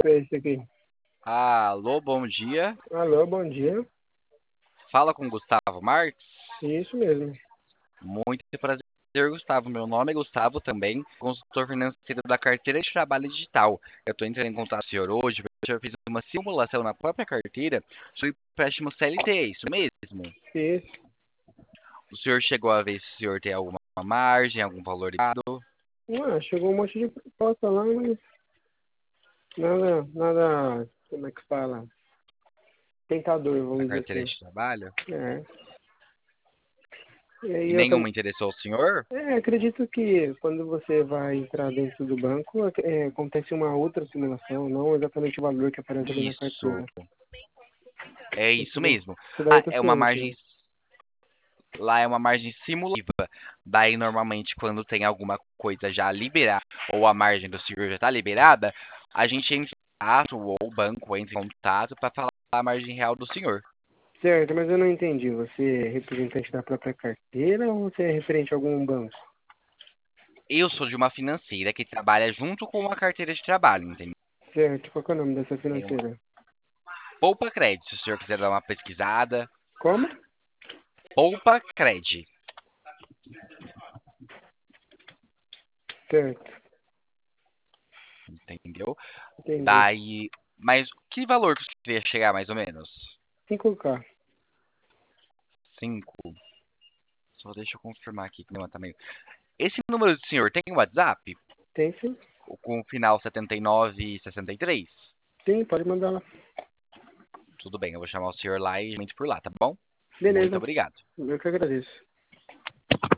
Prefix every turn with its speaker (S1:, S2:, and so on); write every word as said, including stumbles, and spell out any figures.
S1: é esse aqui?
S2: Alô, bom dia.
S1: Alô, bom dia.
S2: Fala com Gustavo Marques.
S1: Isso mesmo.
S2: Muito prazer, Gustavo. Meu nome é Gustavo também, consultor financeiro da carteira de trabalho digital. Eu estou entrando em contato com o senhor hoje, porque o senhor fez uma simulação na própria carteira sobre empréstimo C L T, é isso mesmo?
S1: Isso.
S2: O senhor chegou a ver se o senhor tem alguma margem, algum valor ligado
S1: Ah, chegou um monte de proposta lá, mas nada, nada, como é que fala? Tentador,
S2: na
S1: vamos dizer
S2: carteira
S1: assim.
S2: de trabalho?
S1: É. E aí
S2: E
S1: eu
S2: nenhuma
S1: também.
S2: interessou o senhor?
S1: É, acredito que quando você vai entrar dentro do banco, é, acontece uma outra simulação, não exatamente o valor que aparece ali na
S2: Isso,
S1: carteira.
S2: é
S1: Isso
S2: isso
S1: daí,
S2: mesmo.
S1: isso daí eu
S2: Ah,
S1: tô
S2: é uma
S1: ciente,
S2: margem
S1: né?
S2: Lá é uma margem simulativa. Daí, normalmente, quando tem alguma coisa já liberada, ou a margem do seguro já está liberada, a gente entra em contato, ou o banco entra em contato para falar a margem real do senhor.
S1: Certo, mas eu não entendi. Você é representante da própria carteira ou você é referente a algum banco?
S2: Eu sou de uma financeira que trabalha junto com uma carteira de trabalho, entendeu?
S1: Certo, qual que é o nome dessa
S2: É uma
S1: financeira?
S2: Poupa Cred, se o senhor quiser dar uma pesquisada.
S1: Como?
S2: Poupa Cred,
S1: Certo,
S2: entendeu?
S1: entendi.
S2: Daí, mas que valor que você queria chegar, mais ou menos?
S1: cinco K.
S2: Cinco. Só deixa eu confirmar aqui que não tá meio. Esse número do senhor tem WhatsApp?
S1: Tem sim?
S2: Com o final setenta e nove e sessenta e três?
S1: Sim, pode mandar lá.
S2: Tudo bem, eu vou chamar o senhor lá e a gente por lá, tá bom? Muito
S1: Beleza,
S2: obrigado.
S1: eu que agradeço.